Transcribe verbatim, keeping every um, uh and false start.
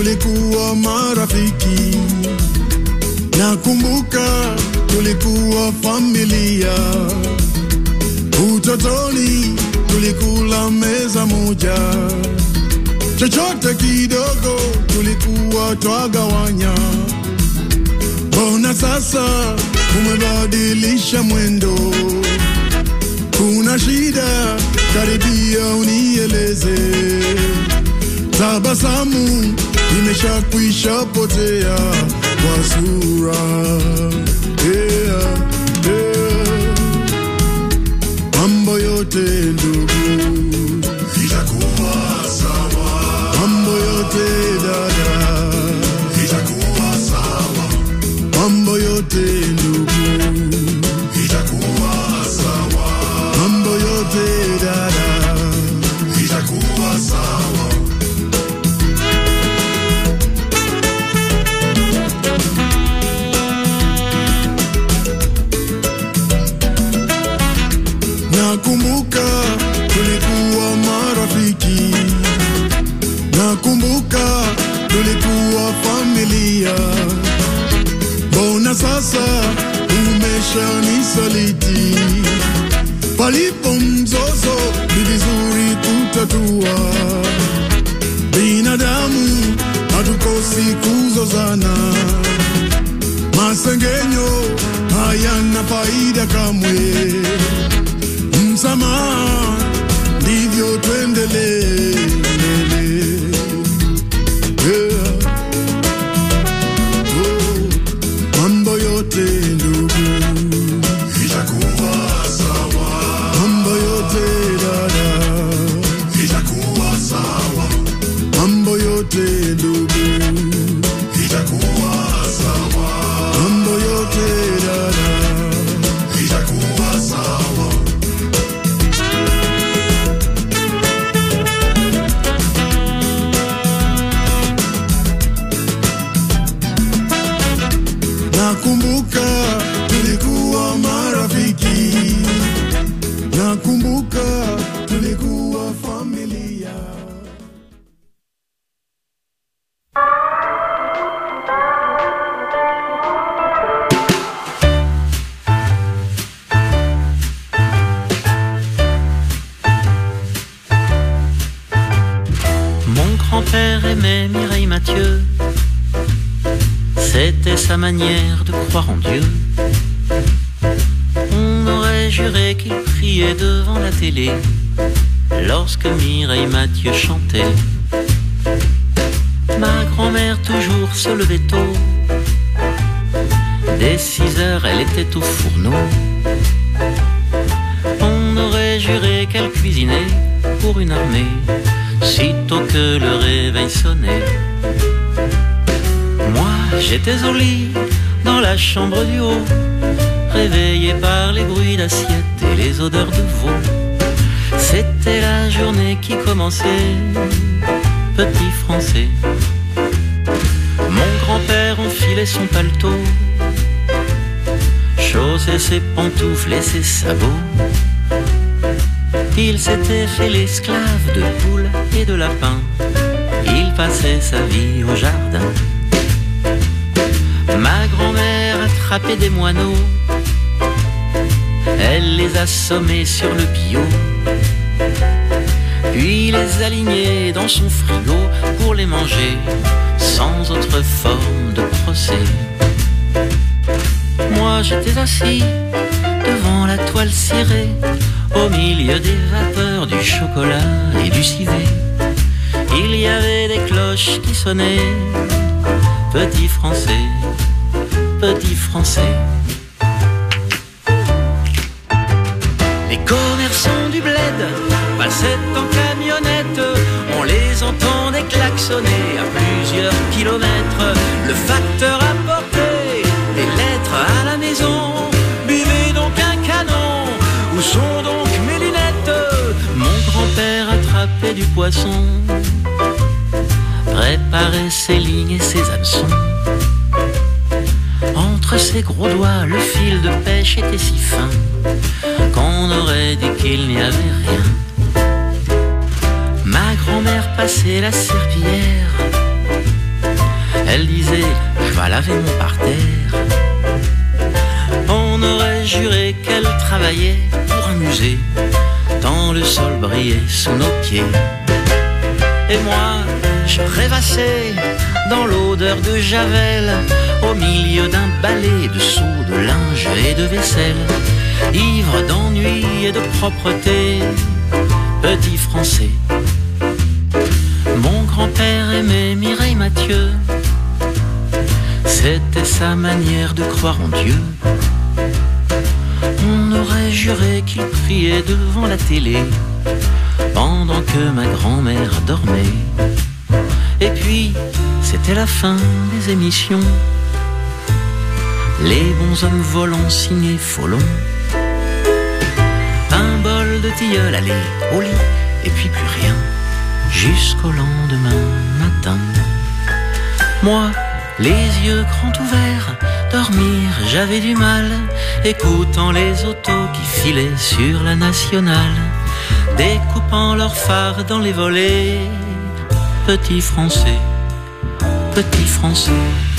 tulikuwa marafiki. Nakumbuka tulikuwa familia. Utotoni tulikula meza moja. Chochote kidogo tulikuwa twagawanya. Mbona sasa umebadilisha mwendo? Kuna shida? Karibia unieleze. Tabasamu imeshakwisha potea kwa sura. Yeah, yeah. Mambo yote ndugu itakuwa sawa. Mambo yote dada itakuwa sawa. Mambo yote ndugu itakuwa sawa. Mambo yote dada itakuwa sawa. Nakumbuka tulikuwa marafiki. Nakumbuka tulikuwa familia. Mbona sasa umeshanisaliti? Palipo mzozo ni vizuri kutatua. Binadamu hatukosi kuzozana. Masengenyo hayana faida kamwe. Msamaha ndivyo tuendelee. Yeah. Oh. Mambo yote ndugu itakuwa sawa. Mambo yote dada itakuwa sawa. Mambo yote ndugu itakuwa sawa. Mambo yote dada itakuwa sawa. Nakumbuka tulikuwa marafiki. Nakumbuka tulikuwa familia. Mon grand-père aimait Mireille Mathieu. C'était sa manière de croire en Dieu. On aurait juré qu'il priait devant la télé lorsque Mireille Mathieu chantait. Ma grand-mère toujours se levait tôt. Dès six heures, elle était au fourneau. On aurait juré qu'elle cuisinait pour une armée sitôt que le réveil sonnait. Moi, j'étais au lit, dans la chambre du haut, réveillé par les bruits d'assiettes et les odeurs de veau. C'était la journée qui commençait, petit français. Mon grand-père enfilait son paletot, chaussait ses pantoufles et ses sabots. Il s'était fait l'esclave de poules et de lapins. Il passait sa vie au jardin. Ma grand-mère attrapait des moineaux. Elle les assommait sur le billot, puis les alignait dans son frigo pour les manger sans autre forme de procès. Moi j'étais assis devant la toile cirée, au milieu des vapeurs du chocolat et du civet. Il y avait des cloches qui sonnaient, petit français, petit français. Les commerçants du bled passaient en camionnette, on les entendait klaxonner à plusieurs kilomètres. Le facteur apportait des lettres à la maison. Buvez donc un canon, où sont donc mes lunettes? Mon grand-père attrapait du poisson, préparait ses lignes et ses hameçons. Entre ses gros doigts, le fil de pêche était si fin qu'on aurait dit qu'il n'y avait rien. Ma grand-mère passait la serpillière à laver mon parterre. On aurait juré qu'elle travaillait pour un musée, tant le sol brillait sous nos pieds. Et moi, je rêvassais dans l'odeur de Javel, au milieu d'un balai de seaux, de linge et de vaisselle, ivre d'ennui et de propreté, petit Français. Mon grand-père aimait Mireille Mathieu, c'était sa manière de croire en Dieu. On aurait juré qu'il priait devant la télé pendant que ma grand-mère dormait. Et puis, c'était la fin des émissions, les bons hommes volants signés Follon. Un bol de tilleul, allez, au lit, et puis plus rien, jusqu'au lendemain matin. Moi, les yeux grands ouverts, dormir, j'avais du mal, écoutant les autos qui filaient sur la nationale, découpant leurs phares dans les volets. Petit Français, petit Français.